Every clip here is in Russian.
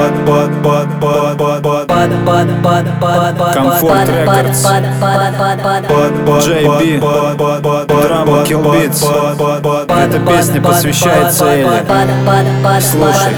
Комфорт Рекордс, JB, Drama Kill Beats. Эта песня посвящается Эле. Слушай.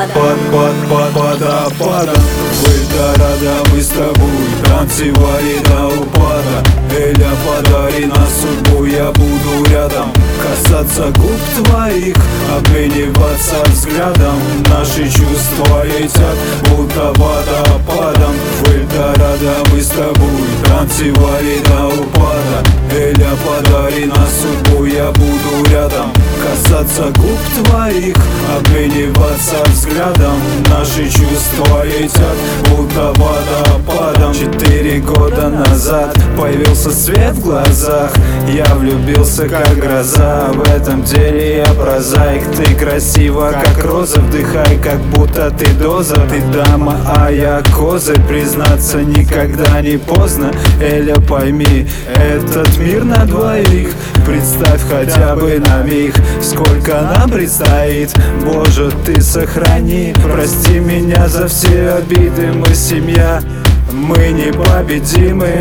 Мы с тобой танцевали до упада. Эля, подари на судьбу, я буду рядом. Касаться губ твоих, обмениваться взглядом. Наши чувства летят, будто водопадом. В Эльдорадо мы с тобой танцевали до упада. Эля, подари на судьбу, я буду рядом. Касаться губ твоих, обмениваться взглядом. Наши чувства летят, будто водопадом. 4 года назад появился свет в глазах. Я влюбился как гроза, в этом деле я прозаик. Ты красива как роза, вдыхай, как будто ты доза. Ты дама, а я козырь, признаться никогда не поздно. Эля, пойми, этот мир на двоих. Представь хотя бы на миг, сколько нам предстоит. Боже, ты сохрани, прости меня за все обиды. Мы семья, мы непобедимы.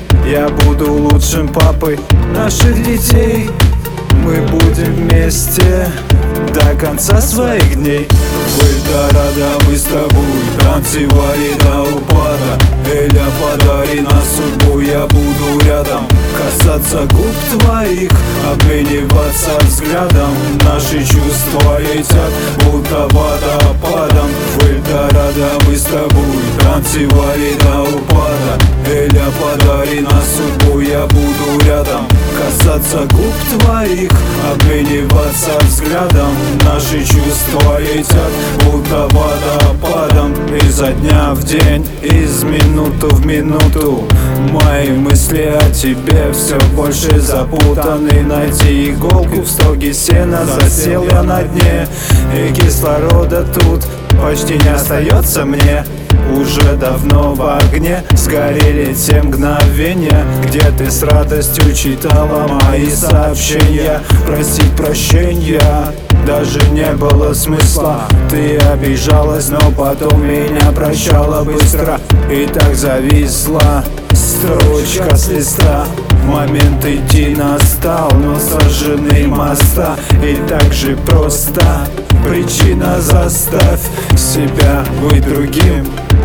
Я буду лучшим папой наших детей. Мы будем вместе до конца своих дней. В Эльдорадо мы с тобой танцевали до упада. Эля, подари на судьбу, я буду рядом. Касаться губ твоих, обмениваться взглядом. Наши чувства летят, будто водопадом. В Эльдорадо мы с тобой танцевали до упада. Эля, подари на судьбу, я буду рядом. Касаться губ твоих, обмениваться взглядом. Наши чувства летят, будто водопадом. Изо дня в день, из минуты в минуту мои мысли о тебе все больше запутаны. Найти иголку в стоге сена, засел я на дне. И кислорода тут почти не остается мне. Уже давно в огне сгорели те мгновения, где ты с радостью читала мои сообщения. Просить прощения даже не было смысла. Ты обижалась, но потом меня прощала быстро. И так зависла строчка с листа. Момент идти настал, но сожжены моста. И так же просто причина: заставь себя быть другим.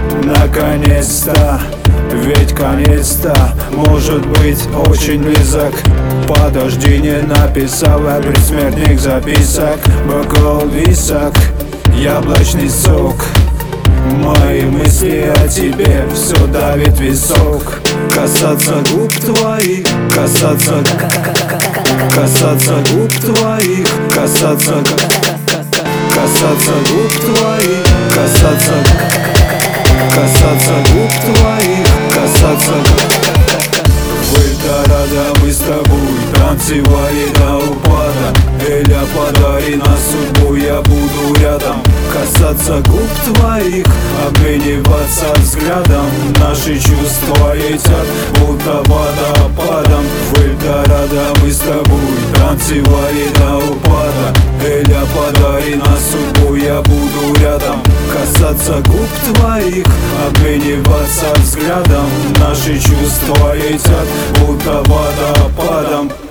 Наконец-то, ведь конец-то может быть очень близок. Подожди, не написал я предсмертных записок. Бокал висок, яблочный сок. Мои мысли о тебе все давит висок. Касаться губ твоих, касаться губ твоих, касаться губ твоих, касаться губ твоих, касаться. В Эльдорадо мы с тобой танцевали до упада. Эля, подари на судьбу, я буду рядом. Касаться губ твоих, обмениваться взглядом. Наши чувства летят, будто водопадом. В Эльдорадо мы с тобой танцевали до упада. Эля, подари на судьбу, я буду рядом. Касаться губ твоих, обмениваться взглядом. Наши чувства летят, будто водопадом.